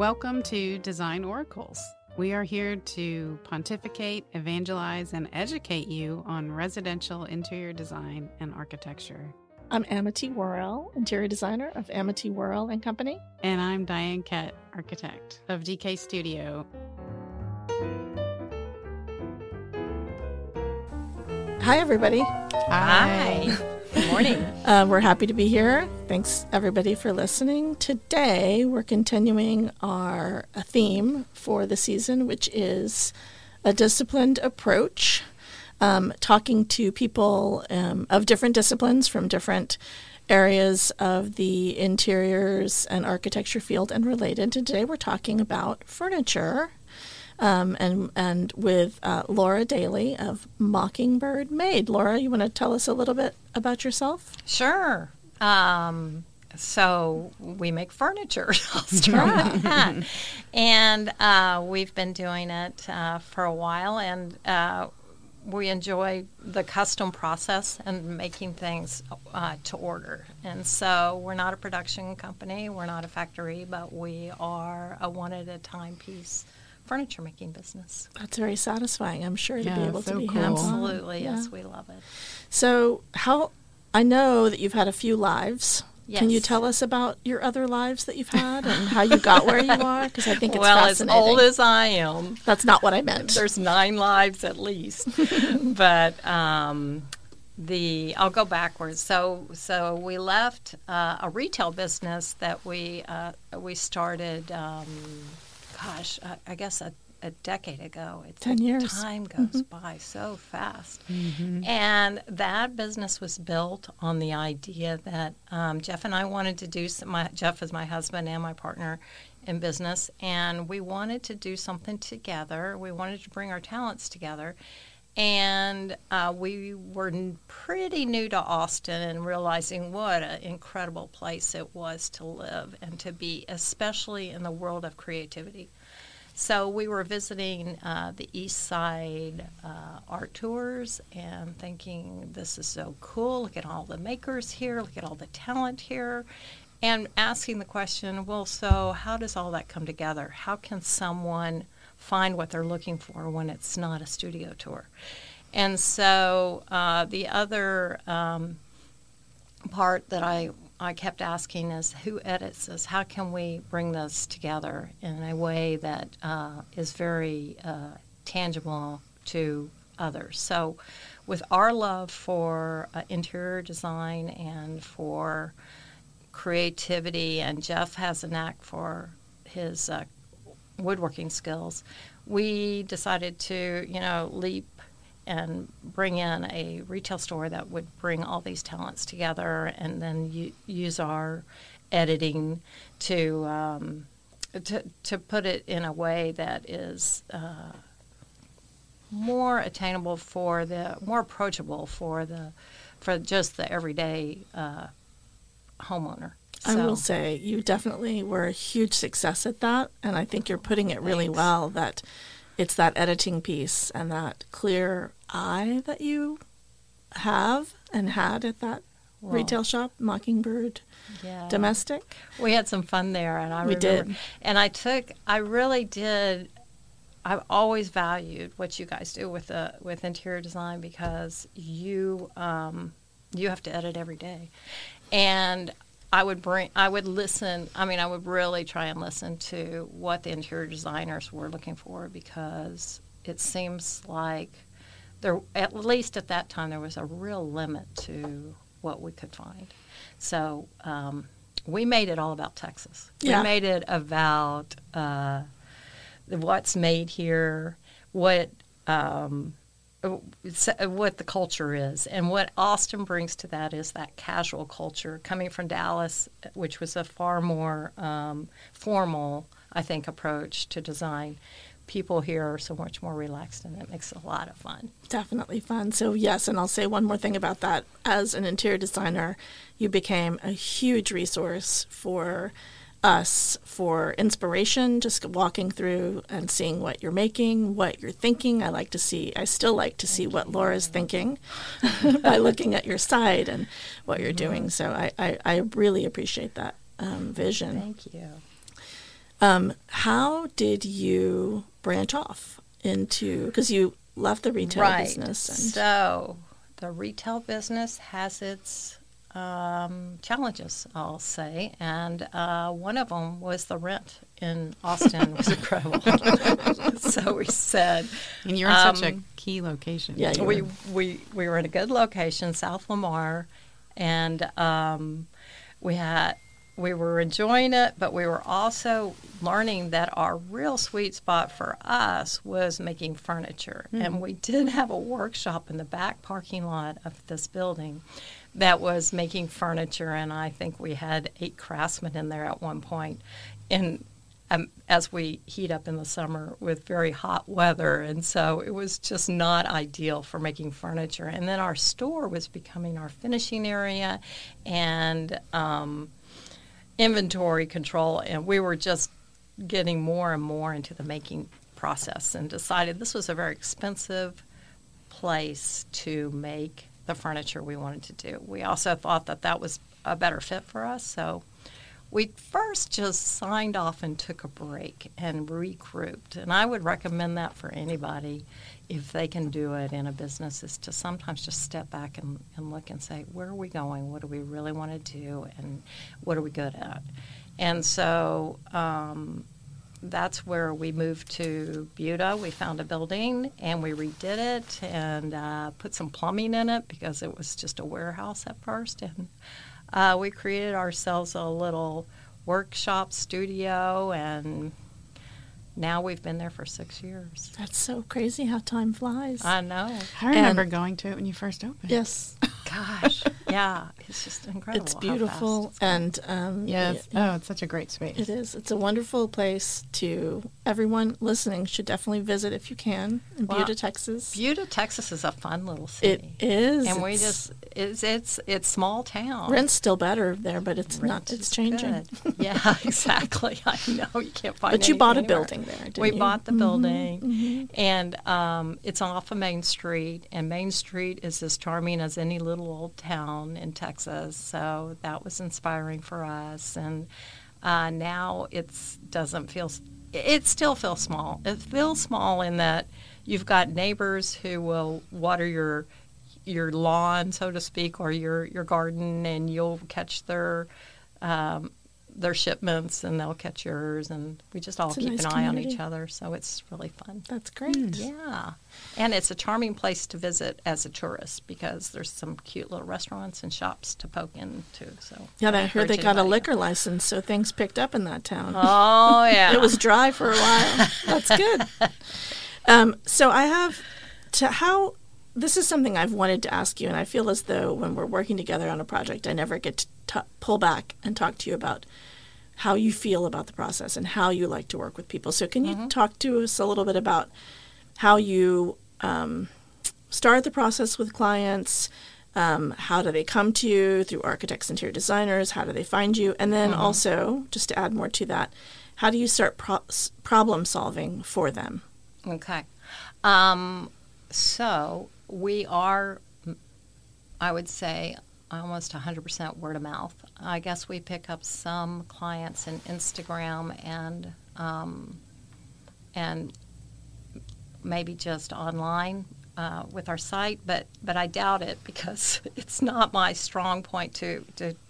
Welcome to Design Oracles. We are here to pontificate, evangelize, and educate you on residential interior design and architecture. I'm Amity Worrell, interior designer of Amity Worrell and Company. And I'm Diane Kett, architect of DK Studio. Hi, everybody. Hi. Good morning. We're happy to be here. Thanks, everybody, for listening. Today, we're continuing our theme for the season, which is a disciplined approach, talking to people of different disciplines from different areas of the interiors and architecture field and related. Today, we're talking about furniture. And with Laura Daly of Mockingbird Made. Laura, you want to tell us a little bit about yourself? Sure. So we make furniture. I'll start with that. And we've been doing it for a while, and we enjoy the custom process and making things to order. And so we're not a production company, we're not a factory, but we are a one-at-a-time piece furniture making business. That's very satisfying, I'm sure, to be able to be cool. hands-on. Absolutely, yes, we love it. So I know that you've had a few lives. Yes. Can you tell us about your other lives that you've had and how you got where you are? Because I think it's well, fascinating. as old as I am. That's not what I meant. There's 9 lives at least. But I'll go backwards. So we left a retail business that we started, I guess a decade ago. 10 years. Time goes by so fast. Mm-hmm. And that business was built on the idea that Jeff and I wanted to do Jeff is my husband and my partner in business, and we wanted to do something together. We wanted to bring our talents together. And we were pretty new to Austin and realizing what an incredible place it was to live and to be, especially in the world of creativity. So we were visiting the East Side art tours and thinking, this is so cool. Look at all the makers here. Look at all the talent here. And asking the question, well, so how does all that come together? How can someone find what they're looking for when it's not a studio tour? And so the other part that I kept asking is, who edits this? How can we bring this together in a way that is very tangible to others? So with our love for interior design and for creativity, and Jeff has a knack for his woodworking skills, we decided to, leap and bring in a retail store that would bring all these talents together, and then use our editing to put it in a way that is more attainable more approachable for just the everyday homeowner. I will say you definitely were a huge success at that, and I think you're putting it really well, that it's that editing piece and that clear eye that you have and had at that retail shop, Mockingbird Domestic. We had some fun there, and I remember. We did. And I really did. I've always valued what you guys do with interior design, because you have to edit every day, and I would listen. I mean, I would really try and listen to what the interior designers were looking for, because it seems like there, at least at that time, there was a real limit to what we could find. So we made it all about Texas. Yeah. We made it about what's made here, what the culture is, and what Austin brings to that is that casual culture. Coming from Dallas, which was a far more formal, I think, approach to design, people here are so much more relaxed, and it makes it a lot of fun. Definitely fun. So yes, and I'll say one more thing about that. As an interior designer, you became a huge resource for us for inspiration, just walking through and seeing what you're making, what you're thinking. I still like to see what Laura's thinking by looking at your site and what you're doing. So I really appreciate that vision. Thank you. How did you branch off into, because you left the retail business? And So the retail business has its challenges, I'll say, and one of them was the rent in Austin was incredible. So we said, And you're in such a key location. Yeah, we were in a good location, South Lamar, and we were enjoying it, but we were also learning that our real sweet spot for us was making furniture. Mm-hmm. And we did have a workshop in the back parking lot of this building that was making furniture, and I think we had 8 craftsmen in there at one point. And as we heat up in the summer with very hot weather, and so it was just not ideal for making furniture. And then our store was becoming our finishing area and inventory control, and we were just getting more and more into the making process and decided this was a very expensive place to make the furniture we wanted to do. We also thought that that was a better fit for us, so we first just signed off and took a break and regrouped. And I would recommend that for anybody if they can do it in a business, is to sometimes just step back and look and say, where are we going? What do we really want to do? And what are we good at? And so that's where we moved to Buda. We found a building and we redid it and put some plumbing in it because it was just a warehouse at first. And we created ourselves a little workshop studio, and now we've been there for 6 years. That's so crazy how time flies. I know. I remember going to it when you first opened. Yes. Gosh, yeah, it's just incredible. It's beautiful, and yes. It's such a great space. It is. It's a wonderful place. To everyone listening should definitely visit if you can in Buda, Texas. Buda, Texas is a fun little city. It is, and we just it's small town. Rent's still better there, but it's not. It's changing. Yeah, exactly. I know you can't find. But you bought a anywhere. Building there, didn't we you? bought the building, and it's off of Main Street, and Main Street is as charming as any little old town in Texas, so that was inspiring for us. And now it still feels small. It feels small in that you've got neighbors who will water your lawn, so to speak, or your garden, and you'll catch their shipments, and they'll catch yours, and we just all keep an eye on each other, so it's really fun. That's great. Yeah. And it's a charming place to visit as a tourist because there's some cute little restaurants and shops to poke into. So yeah, I heard they got a liquor license, so things picked up in that town. Oh, yeah. It was dry for a while. That's good. So I have this is something I've wanted to ask you, and I feel as though when we're working together on a project, I never get to pull back and talk to you about how you feel about the process and how you like to work with people. So can you talk to us a little bit about how you start the process with clients? How do they come to you? Through architects, interior designers? How do they find you? And then also, just to add more to that, how do you start problem solving for them? Okay. So we are, I would say, almost 100% word of mouth. I guess we pick up some clients in Instagram and maybe just online with our site, but I doubt it because it's not my strong point to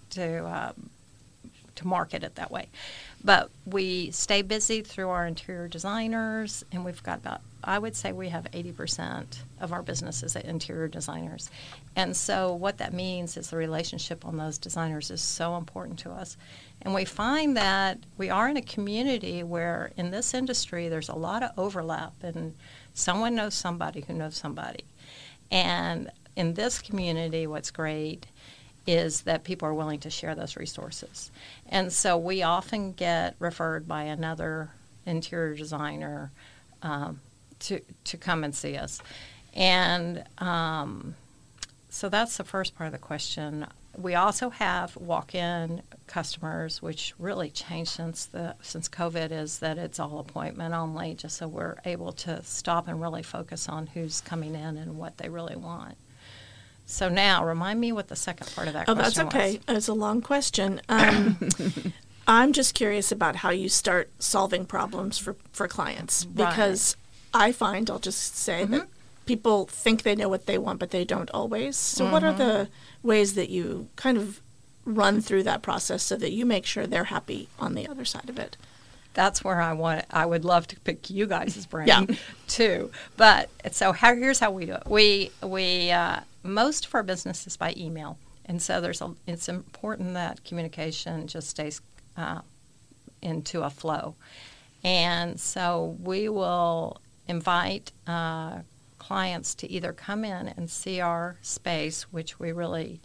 market it that way. But we stay busy through our interior designers, and we've got about, I would say we have 80% of our business is at interior designers. And so what that means is the relationship on those designers is so important to us. And we find that we are in a community where in this industry there's a lot of overlap, and someone knows somebody who knows somebody. And in this community, what's great is that people are willing to share those resources. And so we often get referred by another interior designer to come and see us. And so that's the first part of the question. We also have walk-in customers, which really changed since COVID, is that it's all appointment only, just so we're able to stop and really focus on who's coming in and what they really want. So now, remind me what the second part of that question was. Oh, that's okay. It's a long question. I'm just curious about how you start solving problems for clients, because I find, I'll just say that people think they know what they want, but they don't always. So what are the ways that you kind of run through that process so that you make sure they're happy on the other side of it? That's where I would love to pick you guys' brain too. But so here's how we do it. We most of our business is by email, and so it's important that communication just stays into a flow. And so we will invite clients to either come in and see our space, which we really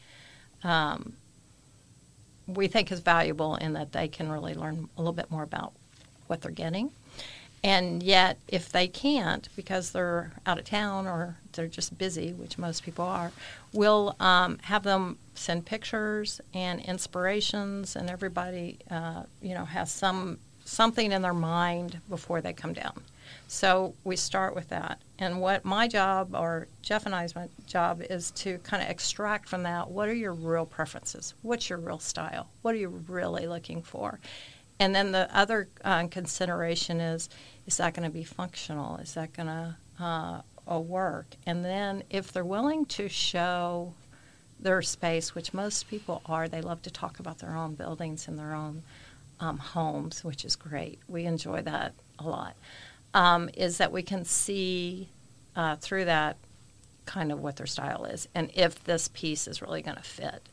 we think is valuable in that they can really learn a little bit more about what they're getting. And yet, if they can't, because they're out of town or they're just busy, which most people are, we'll have them send pictures and inspirations, and everybody, has something in their mind before they come down. So we start with that. And what my job, or Jeff and I's job, is to kind of extract from that, what are your real preferences? What's your real style? What are you really looking for? And then the other consideration is that going to be functional? Is that going to work? And then if they're willing to show their space, which most people are, they love to talk about their own buildings and their own homes, which is great. We enjoy that a lot. Is that we can see through that kind of what their style is and if this piece is really going to fit.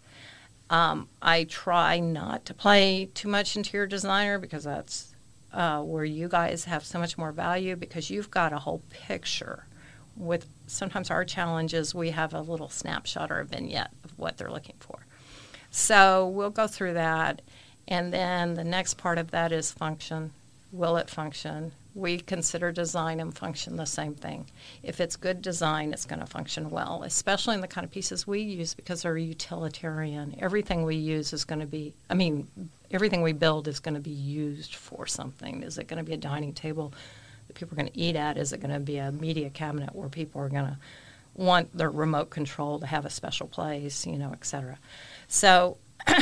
I try not to play too much interior designer because that's where you guys have so much more value, because you've got a whole picture. With sometimes our challenge is we have a little snapshot or a vignette of what they're looking for. So we'll go through that, and then the next part of that is function. Will it function? We consider design and function the same thing. If it's good design, it's going to function well, especially in the kind of pieces we use because they're utilitarian. Everything we use is going to be, everything we build is going to be used for something. Is it going to be a dining table that people are going to eat at? Is it going to be a media cabinet where people are going to want their remote control to have a special place, et cetera? So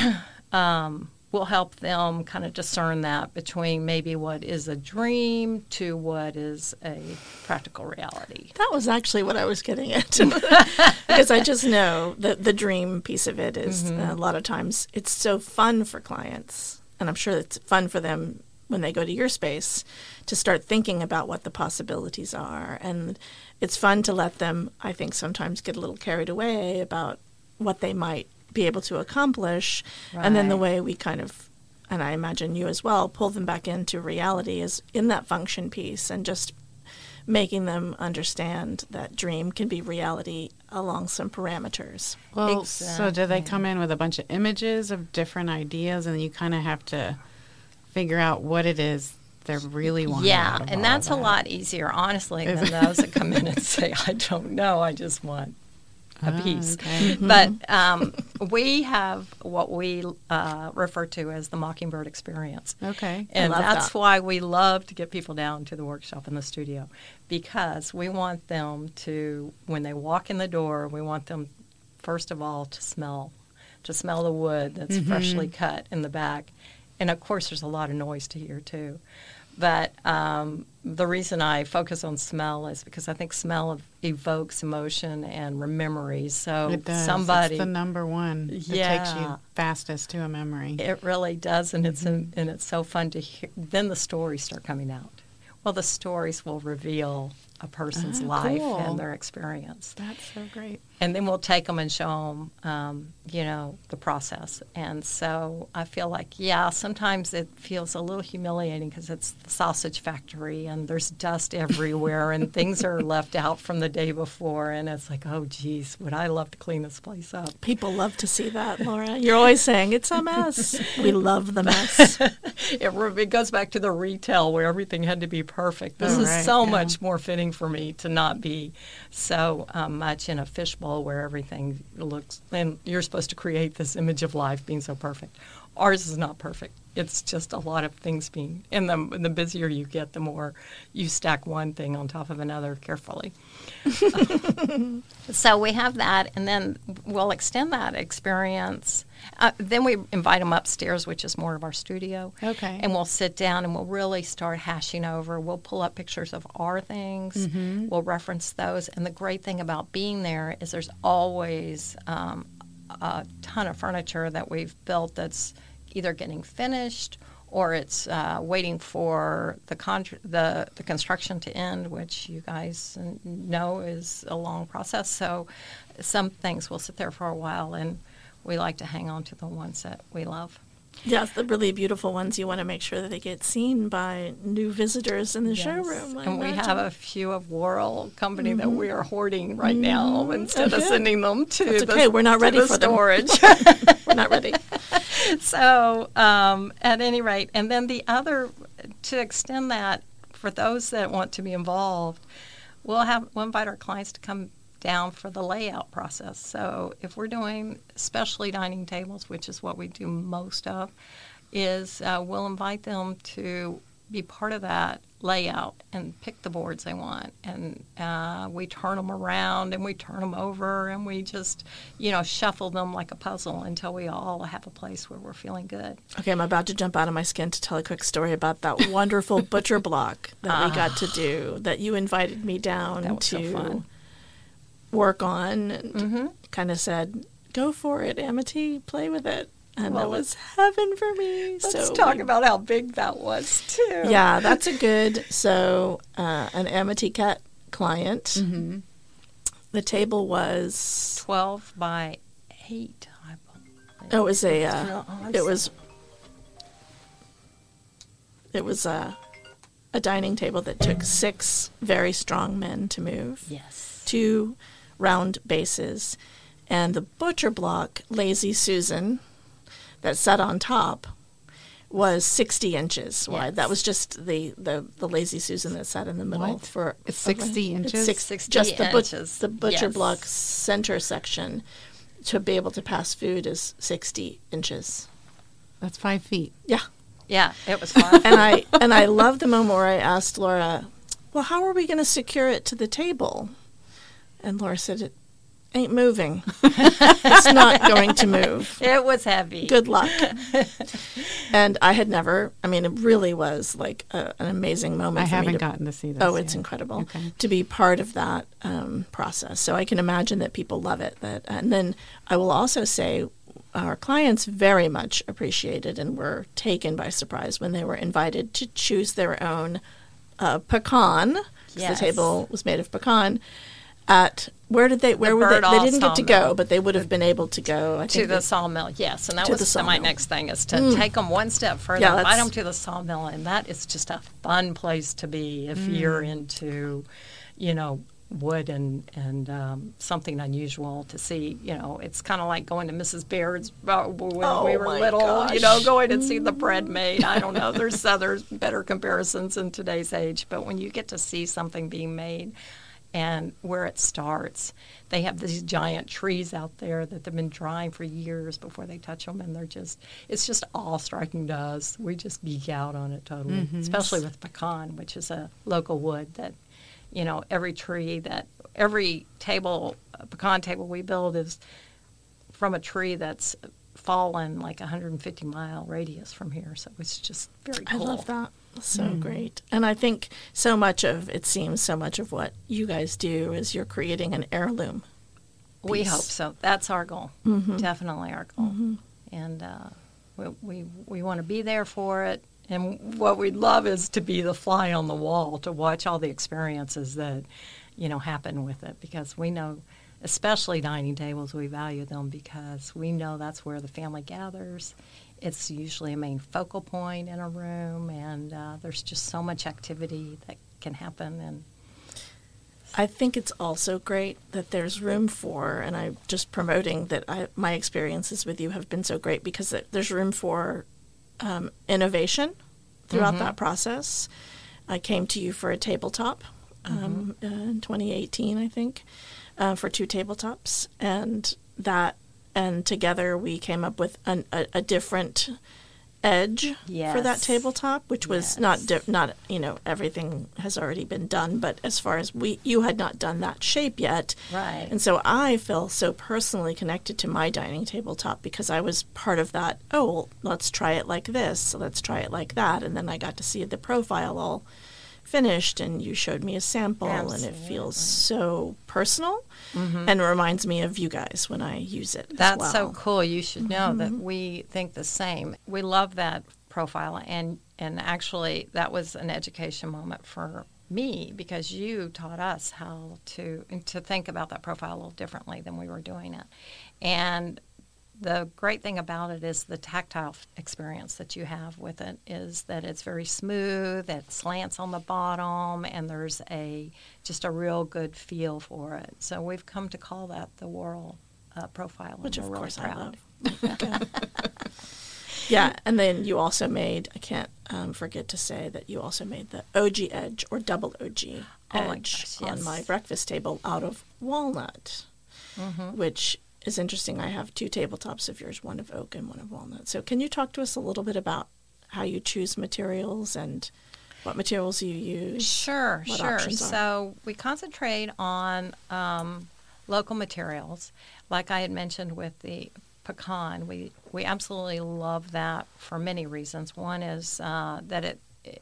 we'll help them kind of discern that between maybe what is a dream to what is a practical reality. That was actually what I was getting at. Because I just know that the dream piece of it is a lot of times it's so fun for clients. And I'm sure it's fun for them when they go to your space to start thinking about what the possibilities are. And it's fun to let them, I think, sometimes get a little carried away about what they might be able to accomplish. Right. And then the way we kind of, and I imagine you as well, pull them back into reality is in that function piece, and just making them understand that dream can be reality along some parameters. Well, so do they come in with a bunch of images of different ideas, and you kind of have to figure out what it is they're really wanting? Yeah, and that's a lot easier, honestly, than those that come in and say, I don't know, I just want a piece. Okay. But we have what we refer to as the Mockingbird experience. Okay. And that's why we love to get people down to the workshop in the studio, because we want them to, when they walk in the door, we want them, first of all, to smell the wood that's freshly cut in the back. And, of course, there's a lot of noise to hear, too. But the reason I focus on smell is because I think smell evokes emotion and memories. So it does. somebody, it's the number one. Yeah, it takes you fastest to a memory. It really does, and it's so fun to hear. Then the stories start coming out. Well, the stories will reveal a person's life and their experience. That's so great. And then we'll take them and show them, the process. And so I feel like, sometimes it feels a little humiliating because it's the sausage factory and there's dust everywhere and things are left out from the day before. And it's like, oh, geez, would I love to clean this place up. People love to see that, Laura. You're always saying, it's a mess. We love the mess. It goes back to the retail where everything had to be perfect. This is so much more fitting for me to not be so much in a fishbowl where everything looks, and you're supposed to create this image of life being so perfect. Ours is not perfect. it's just a lot of things being, and the busier you get, the more you stack one thing on top of another carefully. So we have that, and then we'll extend that experience. Then we invite them upstairs, which is more of our studio. Okay. And we'll sit down and we'll really start hashing over. We'll pull up pictures of our things. Mm-hmm. We'll reference those. And the great thing about being there is there's always a ton of furniture that we've built that's either getting finished or it's waiting for the construction to end, which you guys know is a long process. So some things will sit there for a while, and we like to hang on to the ones that we love. Yeah, the really beautiful ones, you want to make sure that they get seen by new visitors in the Yes. showroom. And we have a few of Worrell Company that we are hoarding right now instead of Okay. sending them to That's the, okay. We're not to ready the for them. storage. We're not ready. So at any rate, and then the other, to extend that for those that want to be involved, we'll invite our clients to come down for the layout process. So if we're doing especially dining tables, which is what we do most of, is we'll invite them to be part of that layout and pick the boards they want. And we turn them around and we turn them over and we just, shuffle them like a puzzle until we all have a place where we're feeling good. Okay, I'm about to jump out of my skin to tell a quick story about that wonderful butcher block that we got to do, that you invited me down That was to so fun. work on, and kind of said, go for it, Amity, play with it. And Well, that was heaven for me. Let's talk about how big that was, too. Yeah, that's a good, an Amity Cat client. Mm-hmm. The table was 12 by 8, I believe. it was a it was a dining table that took 6 very strong men to move. Yes. 2 round bases, and the butcher block Lazy Susan that sat on top was 60 inches wide. Yes. That was just the Lazy Susan that sat in the middle. What? For It's 60 inches? 60 just inches. the butcher Yes. block center section to be able to pass food is 60 inches. That's 5 feet. Yeah. Yeah, it was fun. And I love the moment where I asked Laura, well, how are we going to secure it to the table? And Laura said, it ain't moving. It's not going to move. It was heavy. Good luck. And I had never, it really was like an amazing moment I for me haven't to, gotten to see this. oh, it's yet. incredible Okay. to be part of that process. So I can imagine that people love it. And then I will also say our clients very much appreciated and were taken by surprise when they were invited to choose their own pecan, because Yes. the table was made of pecan. Where were they? They Birdall didn't get to go, Sawmill. but they would have been able to go. I To think the they- sawmill, yes. And that To the was my sawmill. next thing, is to take them one step further, Yeah, invite that's- them to the sawmill. And that is just a fun place to be if you're into, wood and something unusual to see. It's kind of like going to Mrs. Baird's when we were my little, gosh. going and see the bread made. I don't know. There's better comparisons in today's age. But when you get to see something being made and where it starts, they have these giant trees out there that they've been drying for years before they touch them. And it's just awe-striking to us. We just geek out on it totally, especially with pecan, which is a local wood that, every pecan table we build is from a tree that's fallen like 150-mile radius from here. So it's just very I cool. love that. So great. And I think so much of what you guys do is you're creating an heirloom. We piece. hope so. That's our goal. Definitely our goal. And we want to be there for it. And what we'd love is to be the fly on the wall to watch all the experiences that, happen with it. Because we know, especially dining tables, we value them because we know that's where the family gathers. It's usually a main focal point in a room, and there's just so much activity that can happen. And I think it's also great that there's room for, and I'm just promoting that my experiences with you have been so great because there's room for innovation throughout that process. I came to you for a tabletop in 2018, I think, for 2 tabletops, and together we came up with a different edge Yes. for that tabletop, which was not Yes. not everything has already been done, but as far as you had not done that shape yet, Right. and so I feel so personally connected to my dining tabletop because I was part of that. Oh, well, let's try it like this, let's try it like that, and then I got to see the profile all finished, and you showed me a sample, and it feels so personal, and reminds me of you guys when I use it. That's as so well. cool. You should know that we think the same. We love that profile, and actually that was an education moment for me because you taught us how to think about that profile a little differently than we were doing it. And the great thing about it is the tactile experience that you have with it is that it's very smooth, it slants on the bottom, and there's just a real good feel for it. So we've come to call that the Worrell profile, Which and of we're course really I proud. love. Yeah, and then you also made, I can't forget to say that you also made the OG Edge or double OG Oh my Edge gosh, on yes. my breakfast table out of walnut, which is interesting. I have two tabletops of yours, one of oak and one of walnut. So can you talk to us a little bit about how you choose materials and what materials you use? Sure, what sure. options are? So we concentrate on local materials. Like I had mentioned with the pecan, we absolutely love that for many reasons. One is that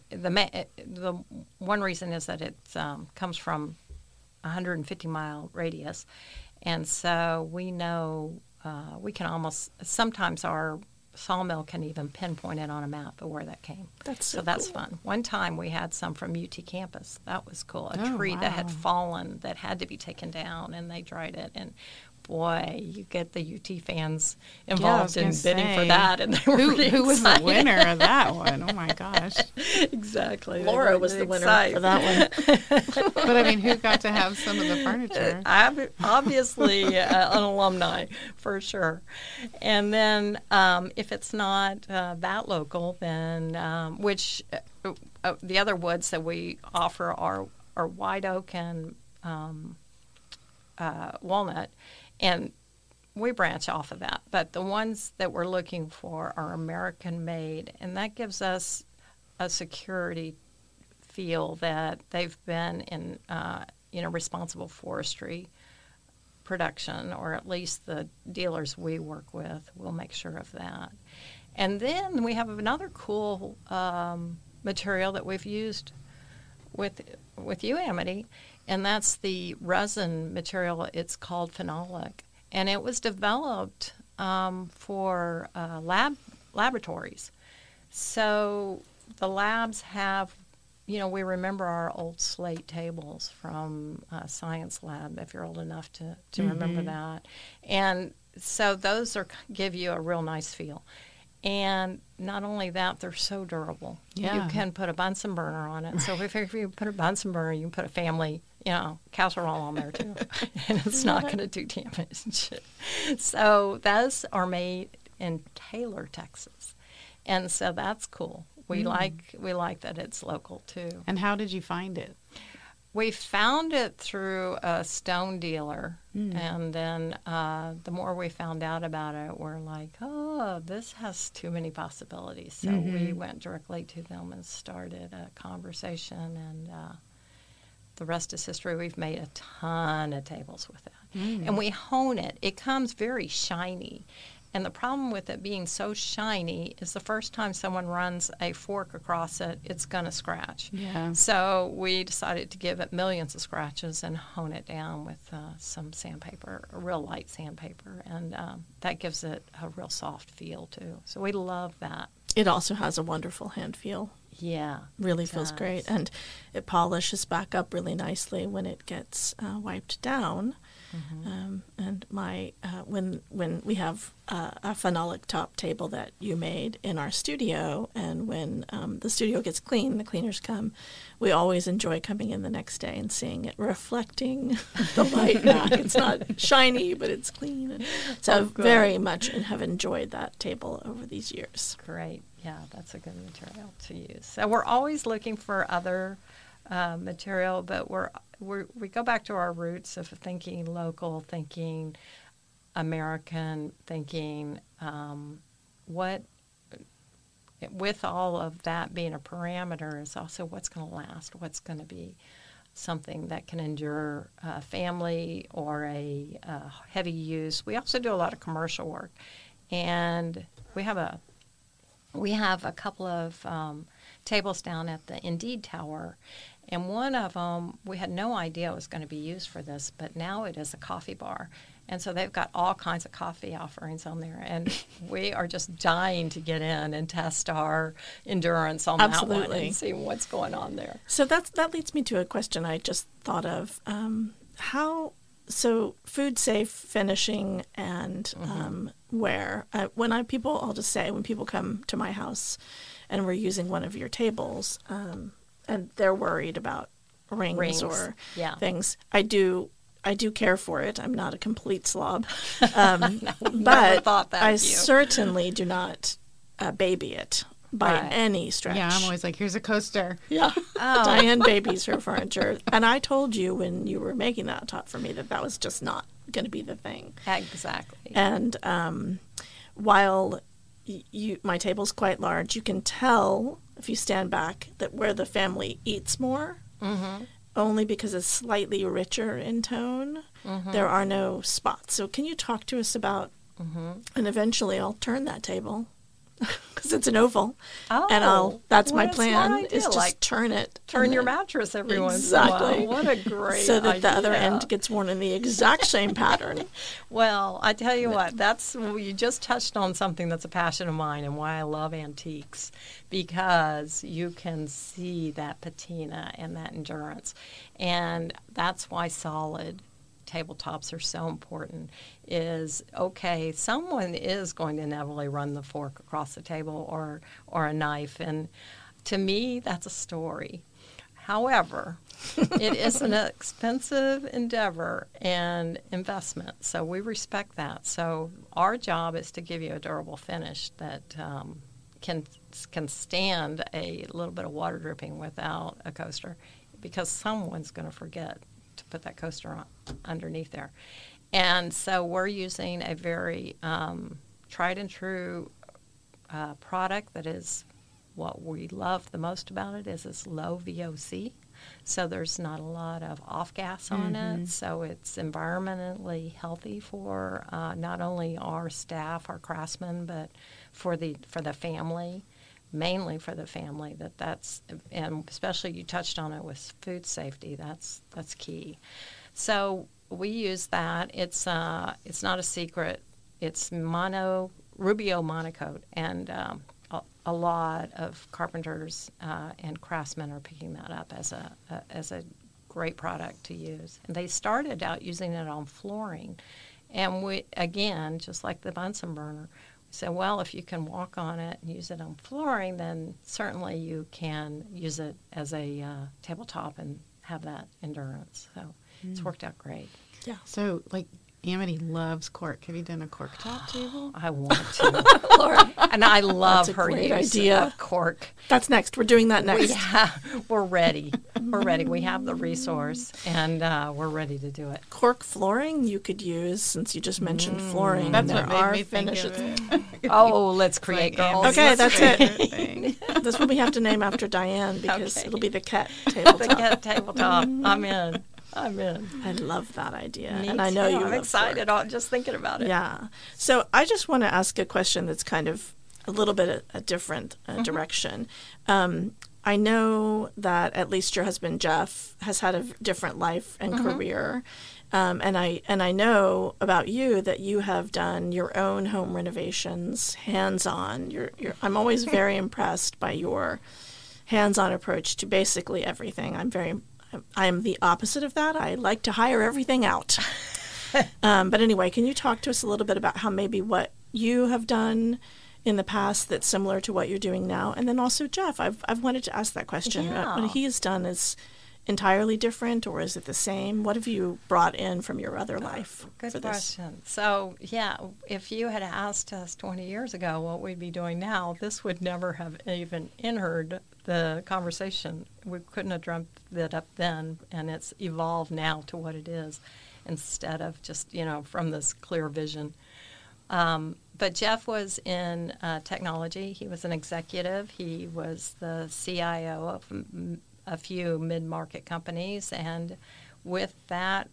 the one reason is that it comes from a 150-mile radius, and so we know we can almost sometimes our sawmill can even pinpoint it on a map of where that came. That's So so that's cool. fun. One time we had some from UT campus. That was cool. A Oh, tree that had wow. fallen that had to be taken down, and they dried it. And boy, you get the UT fans Yeah, I was involved in gonna bidding for say, that, and they were really Who was the excited. winner of that one? Oh my gosh! Exactly. They Laura were was the winner excited. for that one. But I mean, who got to have some of the furniture? Obviously, an alumni for sure. And then if it's not that local, then which the other woods that we offer are white oak and walnut, and we branch off of that. But the ones that we're looking for are American made, and that gives us a security feel that they've been in responsible forestry production, or at least the dealers we work with will make sure of that. And then we have another cool material that we've used with you, Amity, and that's the resin material. It's called phenolic, and it was developed for laboratories. So the labs have, we remember our old slate tables from science lab, if you're old enough to remember that. And so those give you a real nice feel. And not only that, they're so durable. Yeah. You can put a Bunsen burner on it. So if you put a Bunsen burner, you can put a family, casserole on there too. And it's not going to do damage. So those are made in Taylor, Texas. And so that's cool. We like that it's local too. And how did you find it? We found it through a stone dealer, and then the more we found out about it, we're like, oh, this has too many possibilities. So we went directly to them and started a conversation, and the rest is history. We've made a ton of tables with that. And we hone it. It comes very shiny. And the problem with it being so shiny is the first time someone runs a fork across it, it's going to scratch. Yeah. So we decided to give it millions of scratches and hone it down with some sandpaper, a real light sandpaper. And that gives it a real soft feel, too. So we love that. It also has a wonderful hand feel. Yeah. Really feels great. And it polishes back up really nicely when it gets wiped down. And my when we have a phenolic top table that you made in our studio, and when the studio gets clean, the cleaners come, we always enjoy coming in the next day and seeing it reflecting the light back. It's not shiny, but it's clean. So very much have enjoyed that table over these years. Great. Yeah, that's a good material to use. So we're always looking for other material, but we go back to our roots of thinking local, thinking American, thinking what with all of that being a parameter is also what's going to last, what's going to be something that can endure a family or a heavy use. We also do a lot of commercial work, and we have a couple of tables down at the Indeed Tower, and one of them we had no idea it was going to be used for this, but now it is a coffee bar. And so they've got all kinds of coffee offerings on there, and we are just dying to get in and test our endurance on that one and see what's going on there. So that leads me to a question I just thought of. So food safe finishing and where when people come to my house and we're using one of your tables and they're worried about rings or things, I do care for it. I'm not a complete slob. But I certainly do not baby it by any stretch. Yeah, I'm always like, here's a coaster. Yeah. Diane babies her furniture. And I told you when you were making that top for me that was just not going to be the thing. Exactly. And while my table's quite large, you can tell if you stand back that where the family eats more, only because it's slightly richer in tone. There are no spots. So can you talk to us about, and eventually I'll turn that table because it's an oval, and that's my plan is just turn it. Turn your mattress every once in a while. What a great so that idea. the other end gets worn in the exact same pattern. Well, I tell you what, you just touched on something that's a passion of mine and why I love antiques, because you can see that patina and that endurance, and that's why solid tabletops are so important. Is okay, someone is going to inevitably run the fork across the table or a knife, and to me that's a story. However, it is an expensive endeavor and investment, so we respect that. So our job is to give you a durable finish that can stand a little bit of water dripping without a coaster, because someone's going to forget to put that coaster on underneath there. And so we're using a very tried and true product that is what we love the most about it is it's low VOC. So there's not a lot of off gas on it. So it's environmentally healthy for not only our staff, our craftsmen, but for the family. Mainly for the family, and especially you touched on it with food safety. That's key. So we use that. It's not a secret. It's Rubio Monocoat, and a lot of carpenters and craftsmen are picking that up as a great product to use. And they started out using it on flooring, and we again, just like the Bunsen burner. So, well, if you can walk on it and use it on flooring, then certainly you can use it as a tabletop and have that endurance. So it's worked out great. Yeah. So, Amity loves cork. Have you done a cork top table? I want to. Laura. And I love her use of cork. That's next. We're doing that next. We're ready. We're ready. We have the resource, and we're ready to do it. Cork flooring you could use, since you just mentioned flooring. That's what made me think of it. Oh, let's create girls. Okay, that's it. This one we have to name after Diane, because it'll be the Ket tabletop. The Ket tabletop. I'm in. I love that idea. Me and I know too. you I'm excited just thinking about it. Yeah. So I just want to ask a question that's kind of a little bit a different direction. I know that at least your husband Jeff has had a different life and career. And I know about you that you have done your own home renovations hands-on. I'm always very impressed by your hands-on approach to basically everything. I am the opposite of that. I like to hire everything out. But anyway, can you talk to us a little bit about how maybe what you have done in the past that's similar to what you're doing now? And then also Jeff, I've wanted to ask that question. Yeah. What he has done is entirely different, or is it the same? What have you brought in from your other life? Good question. So, if you had asked us 20 years ago what we'd be doing now, this would never have even entered the conversation. We couldn't have dreamt that up then, and it's evolved now to what it is instead of just, from this clear vision. But Jeff was in technology. He was an executive. He was the CIO of a few mid-market companies, and with that,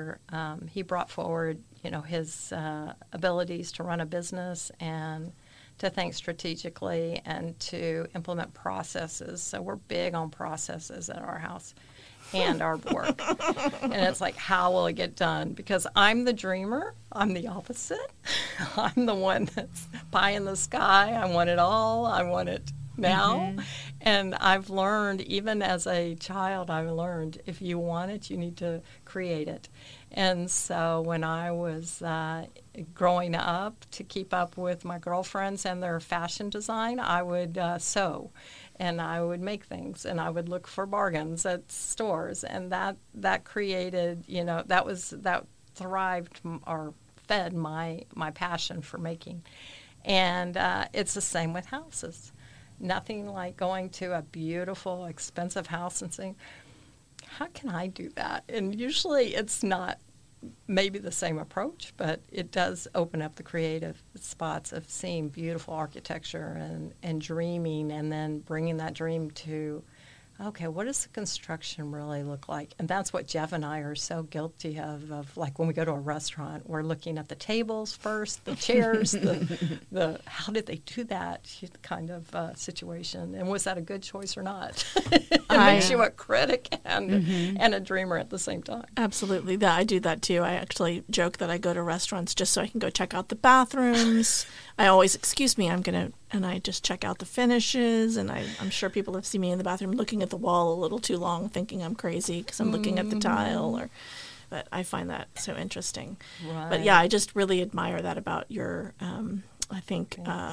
he brought forward, his abilities to run a business and to think strategically and to implement processes. So we're big on processes at our house and our work. And it's like, how will it get done? Because I'm the dreamer. I'm the opposite. I'm the one that's pie in the sky. I want it all. I want it now. Mm-hmm. And I've learned, even as a child, if you want it, you need to create it. And so when I was growing up, to keep up with my girlfriends and their fashion design, I would sew, and I would make things, and I would look for bargains at stores, and that created, that thrived or fed my passion for making. And it's the same with houses. Nothing like going to a beautiful, expensive house and saying, how can I do that? And usually it's not maybe the same approach, but it does open up the creative spots of seeing beautiful architecture and dreaming, and then bringing that dream to, okay, what does the construction really look like? And that's what Jeff and I are so guilty of like when we go to a restaurant, we're looking at the tables first, the chairs, the how did they do that kind of situation, and was that a good choice or not? It makes you a critic and a dreamer at the same time. Absolutely. I do that too. I actually joke that I go to restaurants just so I can go check out the bathrooms. I always, excuse me, and I just check out the finishes, and I'm sure people have seen me in the bathroom looking at the wall a little too long, thinking I'm crazy because I'm looking at the tile, but I find that so interesting. Right. But yeah, I just really admire that about your, I think,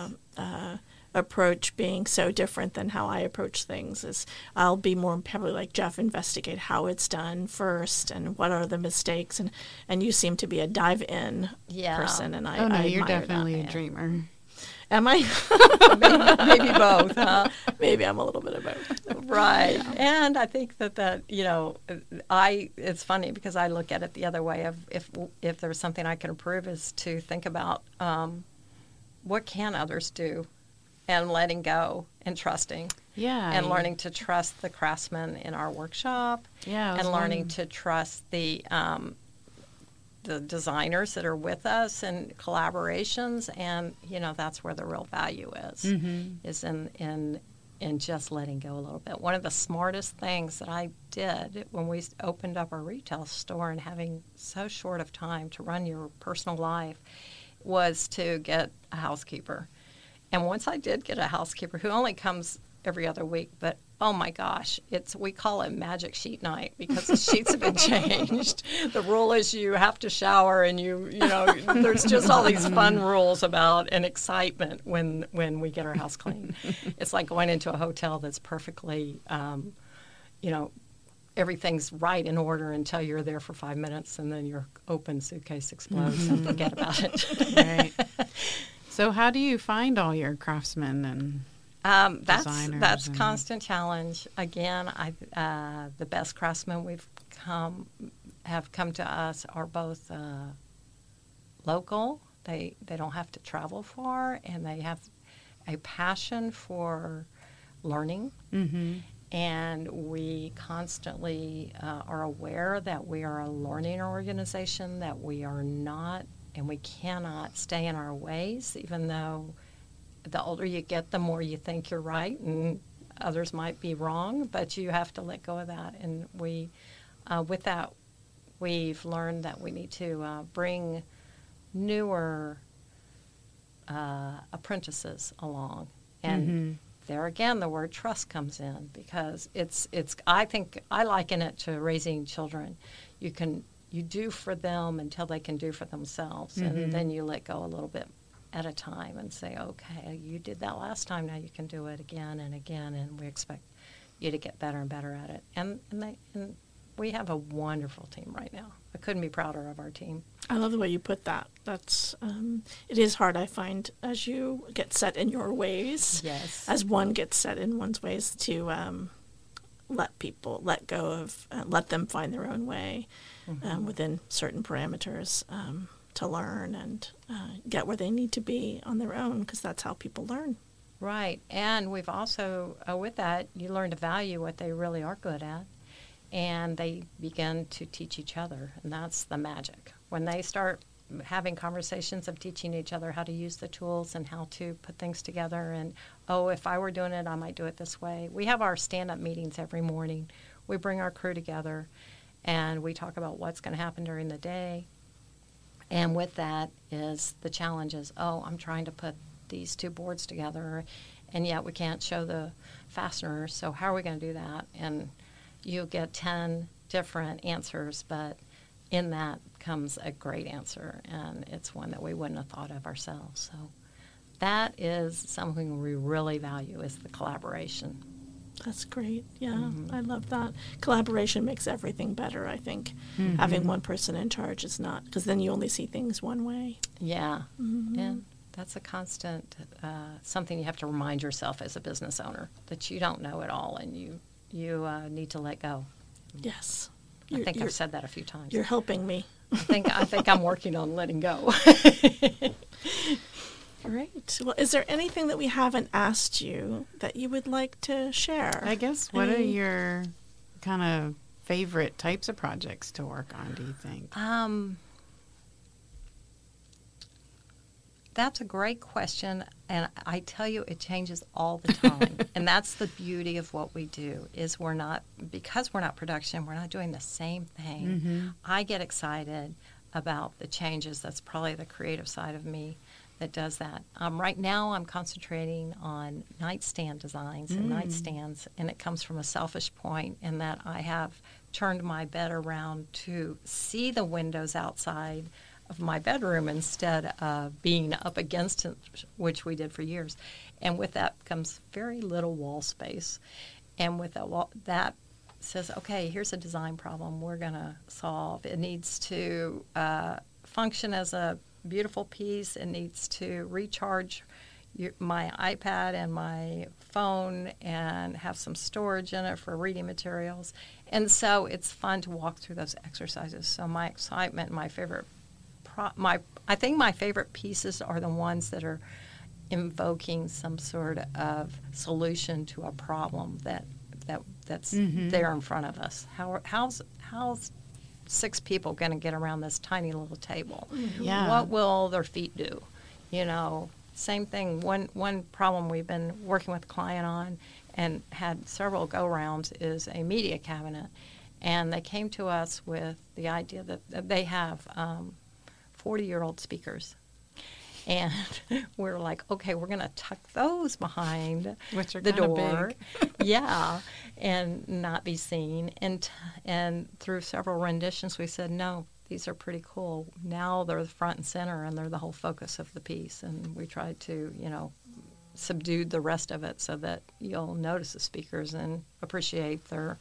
approach being so different than how I approach things. Is I'll be more probably like Jeff, investigate how it's done first and what are the mistakes, and you seem to be a dive-in person, and I you're definitely a dreamer. Am I? maybe both, huh? Maybe I'm a little bit of both. Right. Yeah. And I think that it's funny because I look at it the other way of if there's something I can improve is to think about what can others do, and letting go and trusting. Yeah. And learning to trust the craftsmen in our workshop. Yeah. And learning to trust the designers that are with us and collaborations, and that's where the real value is in just letting go a little bit. One of the smartest things that I did when we opened up our retail store and having so short of time to run your personal life was to get a housekeeper. And once I did get a housekeeper who only comes every other week, but oh my gosh, we call it magic sheet night because the sheets have been changed. The rule is you have to shower, and there's just all these fun rules about and excitement when we get our house clean. It's like going into a hotel that's perfectly, everything's right in order until you're there for 5 minutes, and then your open suitcase explodes and forget about it. Right. So how do you find all your craftsmen and designers? That's constant challenge. Again, the best craftsmen have come to us are both local. They don't have to travel far, and they have a passion for learning. Mm-hmm. And we constantly are aware that we are a learning organization, that we are not, and we cannot stay in our ways, even though the older you get, the more you think you're right, and others might be wrong, but you have to let go of that. And we, with that, we've learned that we need to bring newer apprentices along. And there again, the word trust comes in, because it's. I think I liken it to raising children. You do for them until they can do for themselves, and then you let go a little bit at a time and say, okay, you did that last time, now you can do it again and again, and we expect you to get better and better at it. And we have a wonderful team right now. I couldn't be prouder of our team. I love the way you put that. That's it is hard, I find, as you get set in your ways. Yes. As one gets set in one's ways, to let people let go of, let them find their own way within certain parameters. to learn and get where they need to be on their own, because that's how people learn. Right. And we've also, with that, you learn to value what they really are good at, and they begin to teach each other. And that's the magic. When they start having conversations of teaching each other how to use the tools and how to put things together, and, oh, if I were doing it, I might do it this way. We have our stand-up meetings every morning. We bring our crew together, and we talk about what's going to happen during the day. And with that is the challenges. Oh, I'm trying to put these two boards together, and yet we can't show the fasteners, so how are we going to do that? And you get 10 different answers, but in that comes a great answer, and it's one that we wouldn't have thought of ourselves. So that is something we really value, is the collaboration. That's great. Yeah, I love that. Collaboration makes everything better, I think. Having one person in charge is not, because then you only see things one way. Yeah, and that's a constant, something you have to remind yourself as a business owner, that you don't know it all, and you need to let go. Yes. I think I've said that a few times. You're helping me. I think I'm working on letting go. Great. Well, is there anything that we haven't asked you that you would like to share? I guess, what are your kind of favorite types of projects to work on, do you think? That's a great question, and I tell you, it changes all the time. And that's the beauty of what we do, is because we're not production, we're not doing the same thing. I get excited about the changes. That's probably the creative side of me that does that. Right now, I'm concentrating on nightstand designs and nightstands, and it comes from a selfish point in that I have turned my bed around to see the windows outside of my bedroom instead of being up against it, which we did for years. And with that comes very little wall space. And with that says, okay, here's a design problem we're going to solve. It needs to function as a beautiful piece. It needs to recharge my iPad and my phone and have some storage in it for reading materials. And so it's fun to walk through those exercises. So my excitement, my favorite I think my favorite pieces are the ones that are invoking some sort of solution to a problem that's there in front of us. How's 6 people going to get around this tiny little table? Yeah. What will their feet do? Same thing. One problem we've been working with a client on and had several go-rounds is a media cabinet. And they came to us with the idea that they have 40-year-old speakers. And we're like, okay, we're going to tuck those behind Which are the kinda door. big. Yeah, and not be seen. And through several renditions, we said, no, these are pretty cool. Now they're the front and center, and they're the whole focus of the piece. And we tried to, subdue the rest of it so that you'll notice the speakers and appreciate their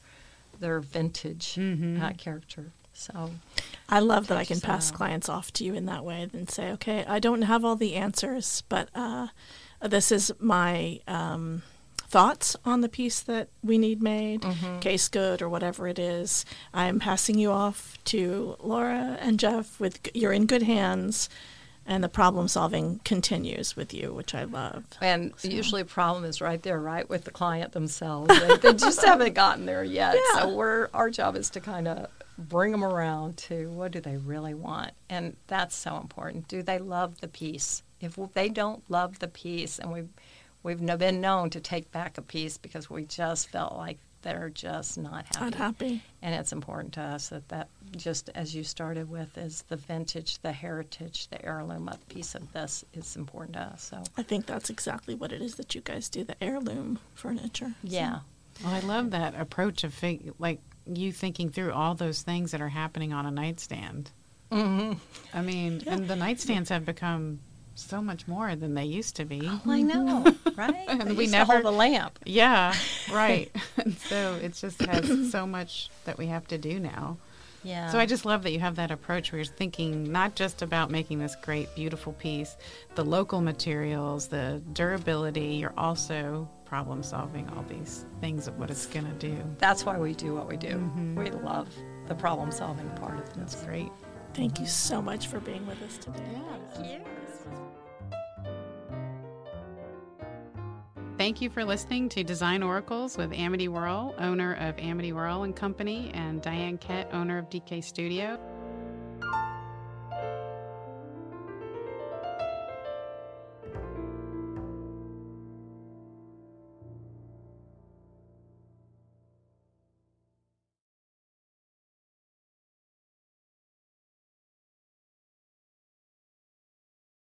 vintage character. So I love that I can pass clients off to you in that way and say, okay, I don't have all the answers, but this is my thoughts on the piece that we need made, case good or whatever it is. I'm passing you off to Laura and Jeff. You're in good hands, and the problem solving continues with you, which I love. And usually a problem is right there, right, with the client themselves. They just haven't gotten there yet. Yeah. So our job is to kind of bring them around to what do they really want. And that's so important. Do they love the piece? If they don't love the piece, and we've been known to take back a piece because we just felt like they're just not happy. Not happy. And it's important to us that just as you started with, is the vintage, the heritage, the heirloom piece of this is important to us. So I think that's exactly what it is that you guys do, the heirloom furniture. yeah. Well, I love that approach of you thinking through all those things that are happening on a nightstand. I mean, and the nightstands have become so much more than they used to be. Oh, I know, right? And They we used to never hold a lamp. Yeah, right. And so it just has so much that we have to do now. Yeah. So I just love that you have that approach where you're thinking not just about making this great, beautiful piece, the local materials, the durability, you're also problem solving all these things of what it's going to do. That's why we do what we do. We love the problem solving part of this. That's great. Thank you so much for being with us today. Thank you. Thank you for listening to Design Oracles with Amity Whirl, owner of Amity Whirl & Company, and Diane Kett, owner of DK Studio.